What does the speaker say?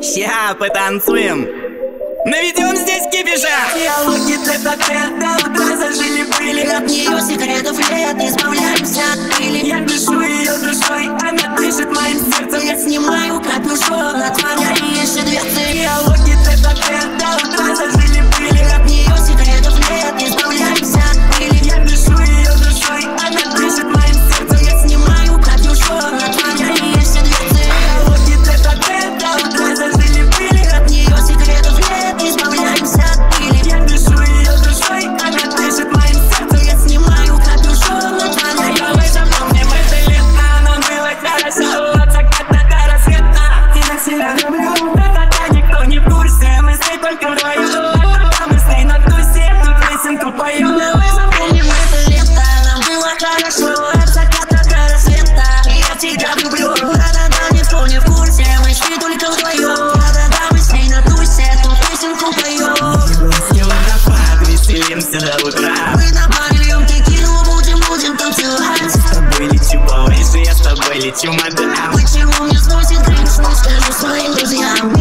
Ща потанцуем, наведем здесь кипиша. Диалоги тет-а-тет до утра зажили-были. От нее секретов нет, избавляемся от пыли. Я дышу ее душой, она дышит моим сердцем. Я снимаю капюшон, отворяю еще дверцы. Диалоги тет-а-тет до утра зажили-были. От нее секретов нет, избавляемся от пыли. Я дышу ее душой, она дышит моим сердцем. Я снимаю капюшон, отворяю еще дверцы. Диалоги тет-а-тет до утра зажили-были. От нее секретов нет, избавляемся от пыли. Я дышу ее душой, она дышит моим сердцем. Я снимаю капюшон, отворяю. Давай со мной, мне в это лето, нам было хорошо от заката до рассвета. И на себя люблю, это никто не в курсе. Мы с ней только вдвоем, а мы с ней на тусе, тут песенку поем. Давай запомним это лето, нам было хорошо от заката до рассвета. И я тебя люблю, да-да-да, никто не в курсе. Мы с ней только вдвоем, да-да-да, мы с ней на тусе, тут песенку поем. Веселимся до утра. Мы напалим текилу, будем танцевать. Я с тобой лечу повыше, я с тобой лечу, мадам. Почему мне сносит крышу, скажу своим друзьям.